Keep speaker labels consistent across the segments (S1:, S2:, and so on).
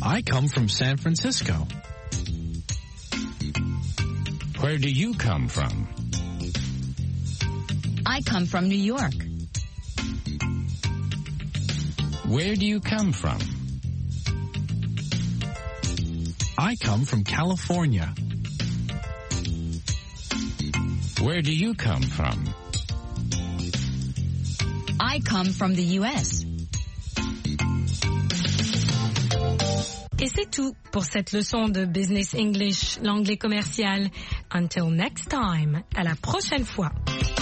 S1: I come from San Francisco.
S2: Where do you come from?
S3: I come from New York.
S2: Where do you come from?
S1: I come from California.
S2: Where do you come from?
S3: I come from the US.
S4: Et c'est tout pour cette leçon de Business English, l'anglais commercial. Until next time, à la prochaine fois.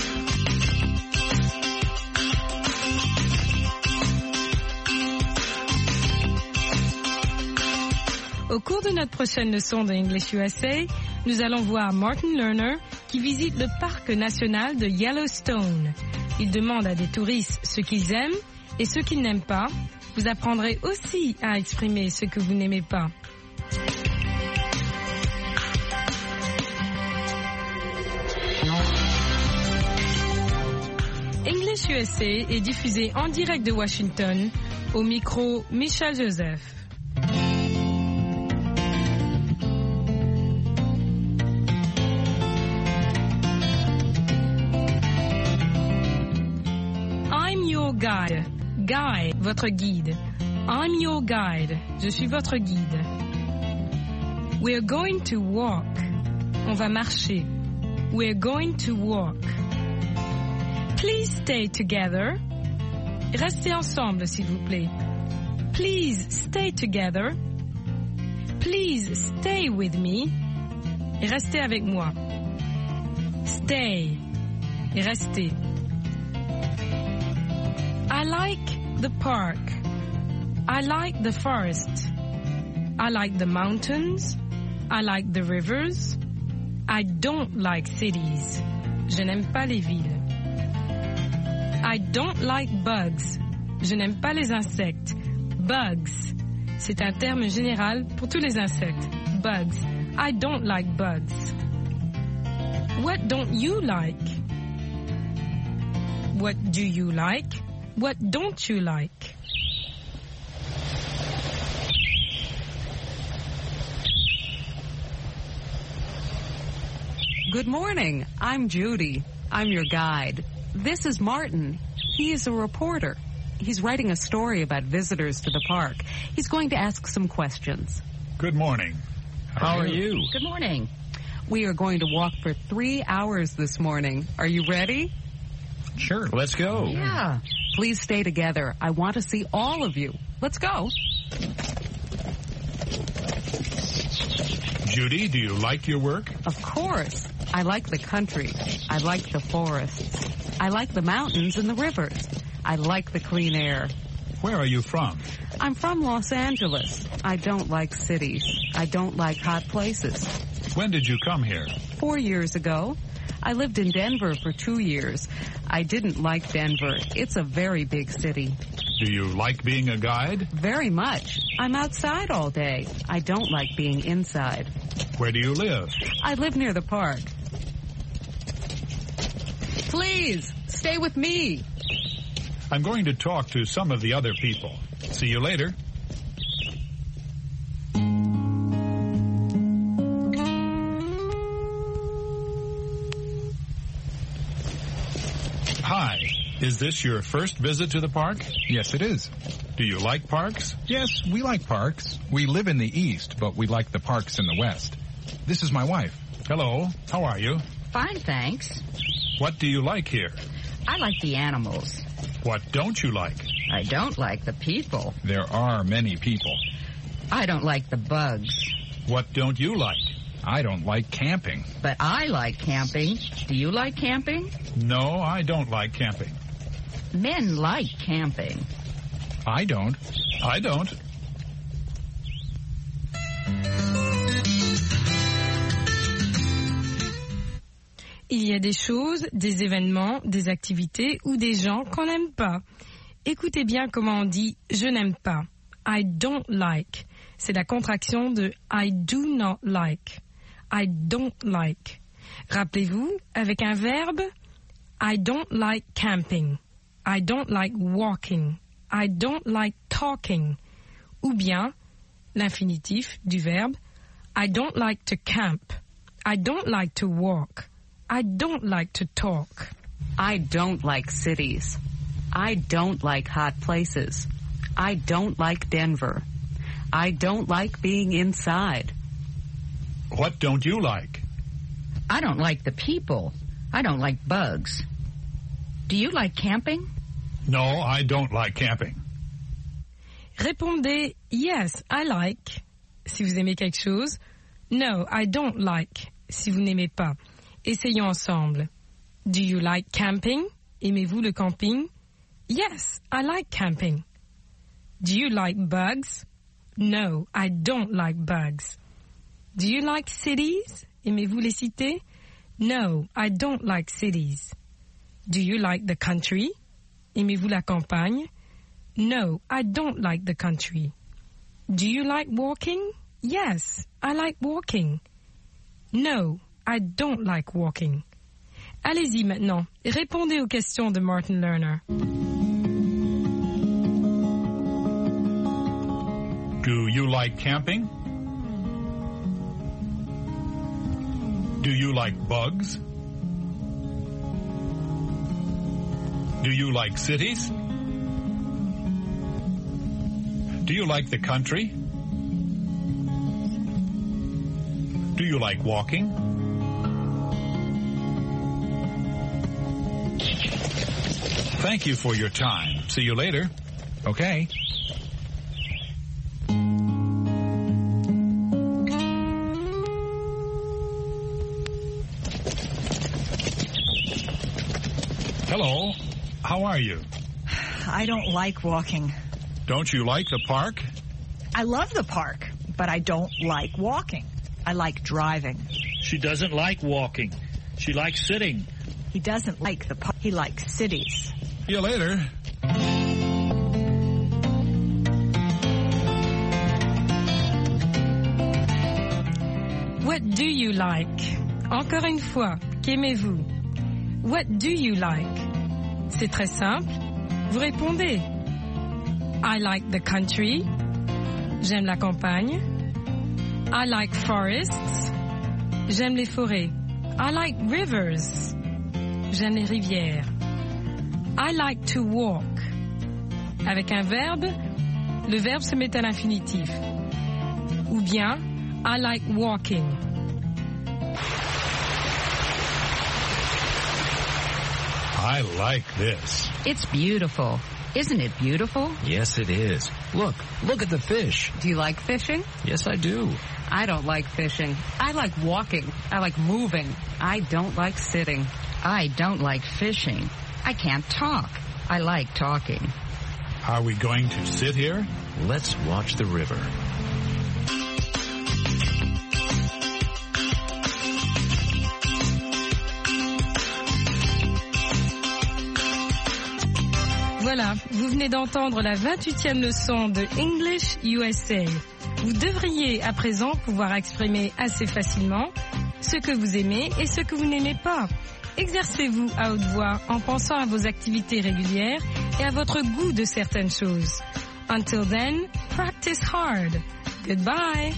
S4: Au cours de notre prochaine leçon de English USA, nous allons voir Martin Lerner qui visite le parc national de Yellowstone. Il demande à des touristes ce qu'ils aiment et ce qu'ils n'aiment pas. Vous apprendrez aussi à exprimer ce que vous n'aimez pas. English USA est diffusé en direct de Washington, au micro Michel Joseph. I'm your guide. Guide, votre guide. I'm your guide. Je suis votre guide. We're going to walk. On va marcher. We're going to walk. Please stay together. Restez ensemble, s'il vous plaît. Please stay together. Please stay with me. Et restez avec moi. Stay. Et restez. I like the park. I like the forest. I like the mountains. I like the rivers. I don't like cities. Je n'aime pas les villes. I don't like bugs. Je n'aime pas les insectes. Bugs. C'est un terme général pour tous les insectes. Bugs. I don't like bugs. What don't you like? What do you like? What don't you like?
S5: Good morning. I'm Judy. I'm your guide. This is Martin. He is a reporter. He's writing a story about visitors to the park. He's going to ask some questions.
S6: Good morning.
S2: How are you?
S3: Good morning.
S5: We are going to walk for 3 hours this morning. Are you ready?
S2: Sure. Let's go.
S3: Yeah.
S5: Please stay together. I want to see all of you. Let's go.
S6: Judy, do you like your work?
S5: Of course. I like the country. I like the forests. I like the mountains and the rivers. I like the clean air.
S6: Where are you from?
S5: I'm from Los Angeles. I don't like cities. I don't like hot places.
S6: When did you come here?
S5: 4 years ago. I lived in Denver for 2 years. I didn't like Denver. It's a very big city.
S6: Do you like being a guide?
S5: Very much. I'm outside all day. I don't like being inside.
S6: Where do you live?
S5: I live near the park. Please, stay with me.
S6: I'm going to talk to some of the other people. See you later. Hi. Is this your first visit to the park?
S7: Yes, it is.
S6: Do you like parks?
S7: Yes, we like parks. We live in the east, but we like the parks in the west. This is my wife.
S6: Hello. How are you?
S3: Fine, thanks.
S6: What do you like here?
S3: I like the animals.
S6: What don't you like?
S3: I don't like the people.
S7: There are many people.
S3: I don't like the bugs.
S6: What don't you like?
S7: I don't like camping.
S3: But I like camping. Do you like camping?
S6: No, I don't like camping.
S3: Men like camping.
S7: I don't.
S6: I don't.
S4: Il y a des choses, des événements, des activités ou des gens qu'on n'aime pas. Écoutez bien comment on dit « je n'aime pas ». I don't like. C'est la contraction de I do not like. I don't like. Rappelez-vous, avec un verbe, I don't like camping. I don't like walking. I don't like talking. Ou bien, l'infinitif du verbe I don't like to camp. I don't like to walk. I don't like to talk.
S5: I don't like cities. I don't like hot places. I don't like Denver. I don't like being inside.
S6: What don't you like?
S3: I don't like the people. I don't like bugs. Do you like camping?
S6: No, I don't like camping.
S4: Répondez yes, I like si vous aimez quelque chose. No, I don't like si vous n'aimez pas. Essayons ensemble. Do you like camping? Aimez-vous le camping? Yes, I like camping. Do you like bugs? No, I don't like bugs. Do you like cities? Aimez-vous les cités? No, I don't like cities. Do you like the country? Aimez-vous la campagne? No, I don't like the country. Do you like walking? Yes, I like walking. No, I don't like walking. Allez-y maintenant, répondez aux questions de Martin Lerner.
S6: Do you like camping? Do you like bugs? Do you like cities? Do you like the country? Do you like walking? Thank you for your time. See you later.
S7: Okay.
S6: Hello. How are you?
S8: I don't like walking.
S6: Don't you like the park?
S8: I love the park, but I don't like walking. I like driving.
S9: She doesn't like walking. She likes sitting.
S8: He doesn't like the park. He likes cities.
S6: See you later.
S4: What do you like? Encore une fois, qu'aimez-vous? What do you like? C'est très simple. Vous répondez. I like the country. J'aime la campagne. I like forests. J'aime les forêts. I like rivers. J'aime les rivières. I like to walk. Avec un verbe, le verbe se met à l'infinitif. Ou bien, I like walking.
S6: I like this.
S3: It's beautiful. Isn't it beautiful?
S2: Yes, it is. Look at the fish.
S5: Do you like fishing?
S2: Yes, I do.
S5: I don't like fishing. I like walking. I like moving. I don't like sitting.
S3: I don't like fishing. I can't talk. I like talking.
S6: Are we going to sit here?
S2: Let's watch the river.
S4: Voilà, vous venez d'entendre la 28e leçon de English USA. Vous devriez à présent pouvoir exprimer assez facilement ce que vous aimez et ce que vous n'aimez pas. Exercez-vous à haute voix en pensant à vos activités régulières et à votre goût de certaines choses. Until then, practice hard. Goodbye.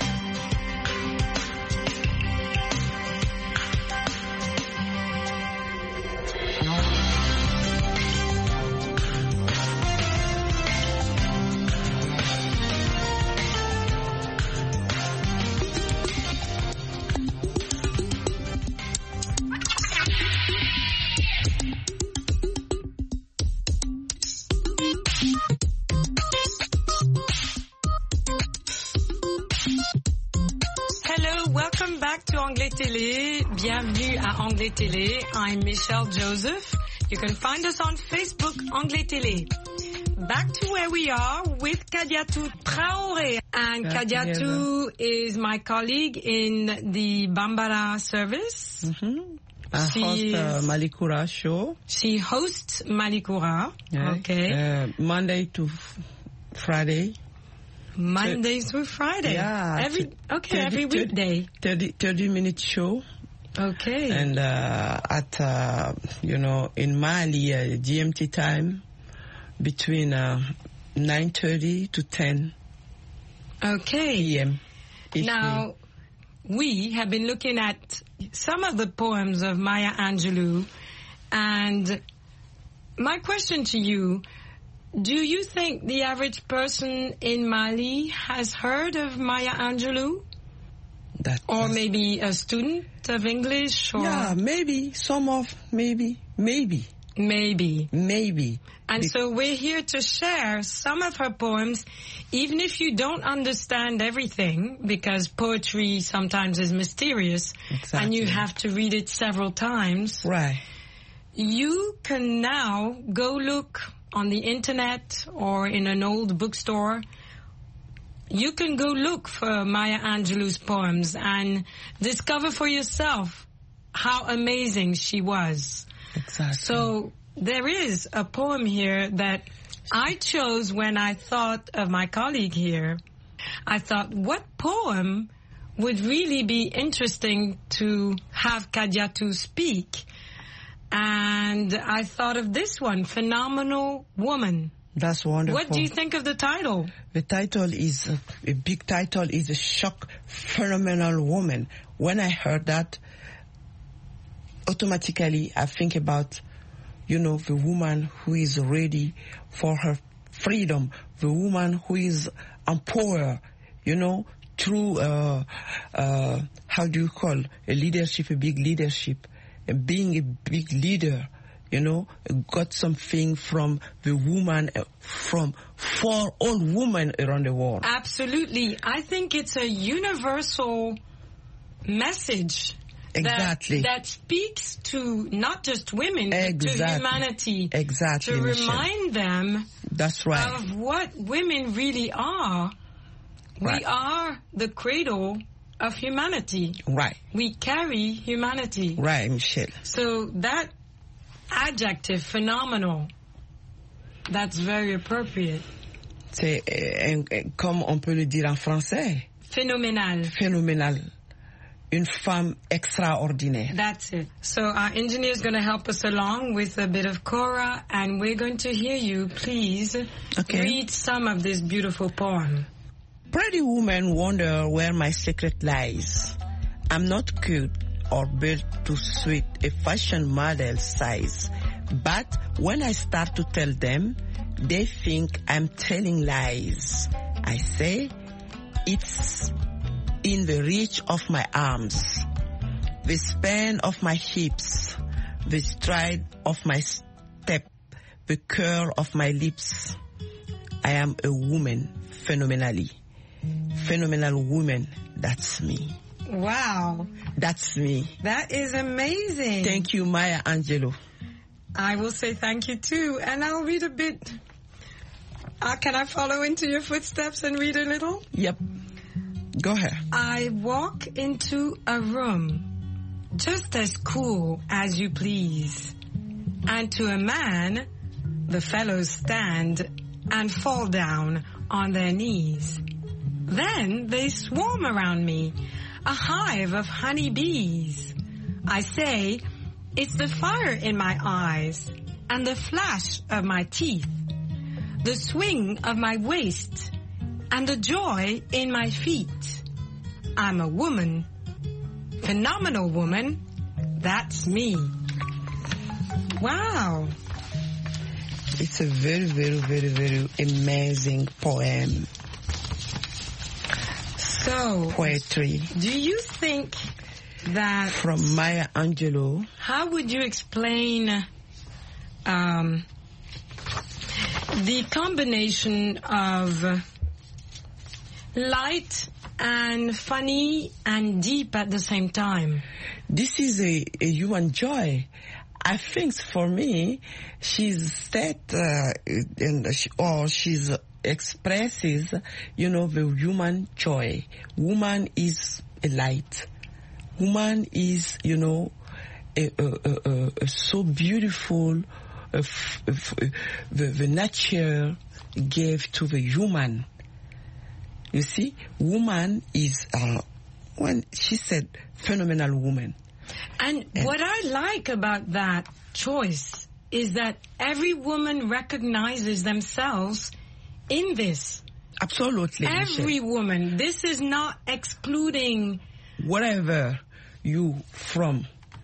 S4: Welcome back to Anglais Télé. Bienvenue à Anglais Télé. I'm Michelle Joseph. You can find us on Facebook, Anglais Télé. Back to where we are with Kadiatou Traoré. And Kadiatou is my colleague in the Bambara service.
S10: Mm-hmm. I host Malikura show.
S4: She hosts Malikura. Yeah. Okay.
S10: Monday to Friday.
S4: Monday through Friday.
S10: Yeah.
S4: Every weekday.
S10: 30-minute show.
S4: Okay.
S10: And in Mali, GMT time, between 9:30 to 10.
S4: Okay.
S10: p.m.
S4: Now, we have been looking at some of the poems of Maya Angelou, and my question to you, do you think the average person in Mali has heard of Maya Angelou? Or maybe a student of English? Or?
S10: Yeah, maybe. Maybe.
S4: And so we're here to share some of her poems, even if you don't understand everything, because poetry sometimes is mysterious, and you have to read it several times.
S10: Right.
S4: You can now go look on the internet or in an old bookstore. You can go look for Maya Angelou's poems and discover for yourself how amazing she was.
S10: Exactly.
S4: So there is a poem here that I chose when I thought of my colleague here. I thought, what poem would really be interesting to have Kadiatou speak? And I thought of this one, Phenomenal Woman.
S10: That's wonderful.
S4: What do you think of the title?
S10: The title is, a big title is A Shock Phenomenal Woman. When I heard that, automatically I think about, the woman who is ready for her freedom, the woman who is empowered, through, how do you call, a leadership, a big leadership, and being a big leader. Got something from the woman, for all women around the world.
S4: Absolutely. I think it's a universal message.
S10: Exactly.
S4: That speaks to not just women, but to humanity.
S10: Exactly.
S4: To remind them
S10: That's right.
S4: of what women really are.
S10: Right.
S4: We are the cradle of humanity.
S10: Right.
S4: We carry humanity.
S10: Right, Michelle.
S4: So that adjective, phenomenal, that's very appropriate.
S10: C'est comme on peut le dire en français.
S4: Phénoménal.
S10: Phénoménal. Une femme extraordinaire.
S4: That's it. So our engineer is going to help us along with a bit of Cora, and we're going to hear you. Please read some of this beautiful poem.
S10: Pretty woman wonder where my secret lies. I'm not cute or built to suit a fashion model size. But when I start to tell them, they think I'm telling lies. I say, it's in the reach of my arms, the span of my hips, the stride of my step, the curl of my lips. I am a woman, phenomenally. Phenomenal woman, that's me.
S4: Wow.
S10: That's me.
S4: That is amazing.
S10: Thank you, Maya Angelou.
S4: I will say thank you too, and I'll read a bit. Can I follow into your footsteps and read a little?
S10: Yep. Go ahead.
S4: I walk into a room just as cool as you please, and to a man, the fellows stand and fall down on their knees. Then they swarm around me, a hive of honey bees. I say, it's the fire in my eyes and the flash of my teeth, the swing of my waist and the joy in my feet. I'm a woman, phenomenal woman, that's me. Wow.
S10: It's a very, very, very, very amazing poem.
S4: So,
S10: poetry.
S4: Do you think that...
S10: From Maya Angelou.
S4: How would you explain the combination of light and funny and deep at the same time?
S10: This is a human joy. I think for me, she's she's expresses, the human joy. Woman is a light. Woman is, so beautiful. The nature gave to the human. You see, woman is, when she said, phenomenal woman.
S4: And what I like about that choice is that every woman recognizes themselves in this.
S10: Absolutely.
S4: Every
S10: Michelle.
S4: woman. This is not excluding.
S10: Wherever you from,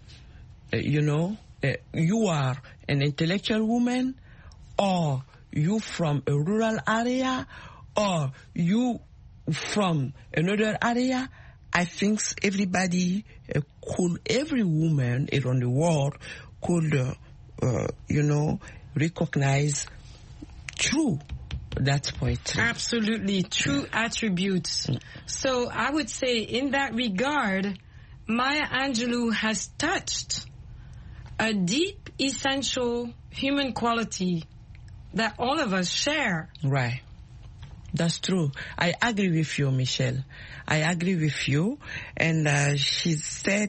S10: you are an intellectual woman, or you from a rural area, or you from another area. I think everybody every woman around the world could, recognize true. That's poetry.
S4: Absolutely. True attributes. So I would say in that regard, Maya Angelou has touched a deep, essential human quality that all of us share.
S10: Right. That's true. I agree with you, Michelle. I agree with you. And she said,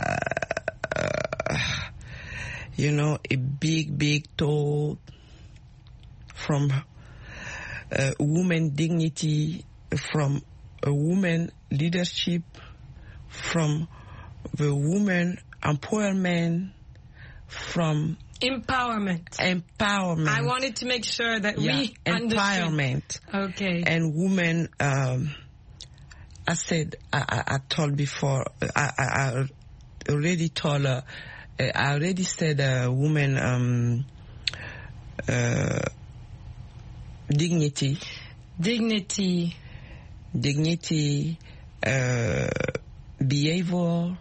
S10: a big thought from woman dignity, from a woman leadership, from the woman empowerment, from
S4: empowerment. I wanted to make sure that we
S10: empowerment.
S4: Understood. Okay.
S10: And women, I said, I told before, I already told her, I already said woman dignity, behavior,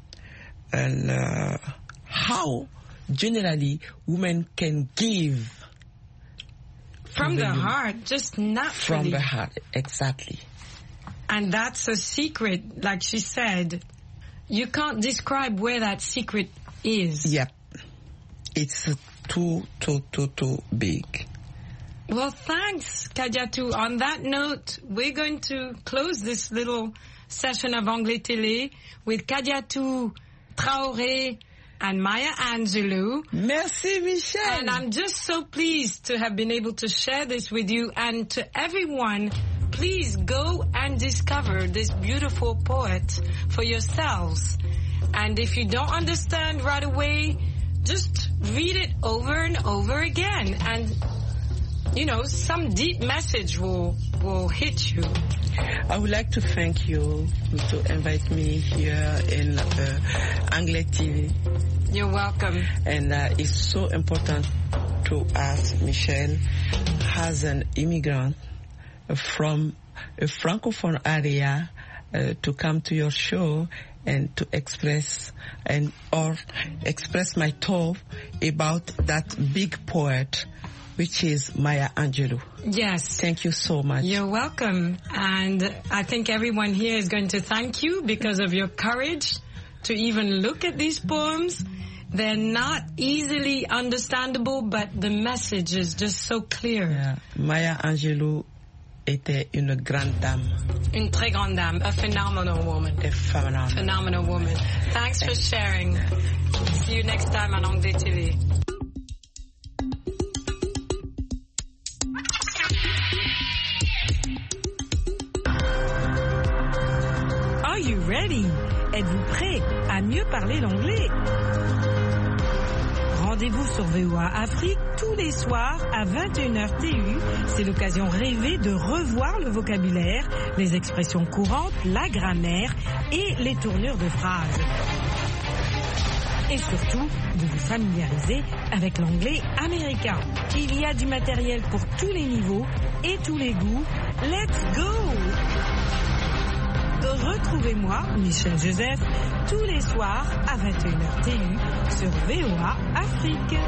S10: and how generally women can give
S4: from the heart, just naturally.
S10: From the heart, exactly.
S4: And that's a secret, like she said. You can't describe where that secret is.
S10: Yep. It's too big.
S4: Well, thanks, Kadiatou. On that note, we're going to close this little session of Anglais Télé with Kadiatou Traoré and Maya Angelou.
S10: Merci, Michelle.
S4: And I'm just so pleased to have been able to share this with you. And to everyone, please go and discover this beautiful poet for yourselves. And if you don't understand right away, just read it over and over again. And some deep message will hit you.
S10: I would like to thank you to invite me here in Anglais TV.
S4: You're welcome.
S10: And it's so important to ask Michelle, as an immigrant from a Francophone area, to come to your show and to express my thought about that big poet, which is Maya Angelou.
S4: Yes.
S10: Thank you so much.
S4: You're welcome. And I think everyone here is going to thank you because of your courage to even look at these poems. They're not easily understandable, but the message is just so clear.
S10: Yeah. Maya Angelou était une grande dame.
S4: Une très grande dame. A phenomenal woman.
S10: A phenomenal
S4: woman. Thanks for sharing. See you next time on Anglais TV.
S11: Are you ready? Êtes-vous prêt à mieux parler l'anglais? Rendez-vous sur VOA Afrique tous les soirs à 21h TU. C'est l'occasion rêvée de revoir le vocabulaire, les expressions courantes, la grammaire et les tournures de phrases. Et surtout, de vous familiariser avec l'anglais américain. Il y a du matériel pour tous les niveaux et tous les goûts. Let's go! Retrouvez-moi, Michel Joseph, tous les soirs à 21h TU sur VOA Afrique.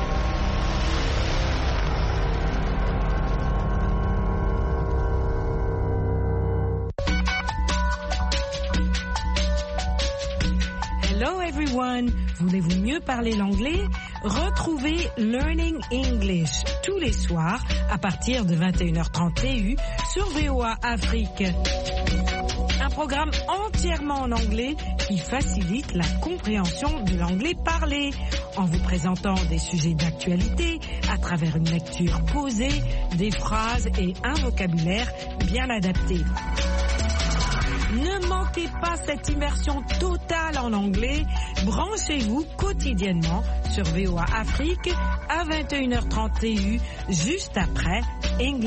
S11: Hello everyone! Voulez-vous mieux parler l'anglais? Retrouvez Learning English tous les soirs à partir de 21h30 TU sur VOA Afrique. Un programme entièrement en anglais qui facilite la compréhension de l'anglais parlé en vous présentant des sujets d'actualité à travers une lecture posée, des phrases et un vocabulaire bien adapté. Ne manquez pas cette immersion totale en anglais. Branchez-vous quotidiennement sur VOA Afrique à 21h30 TU juste après English.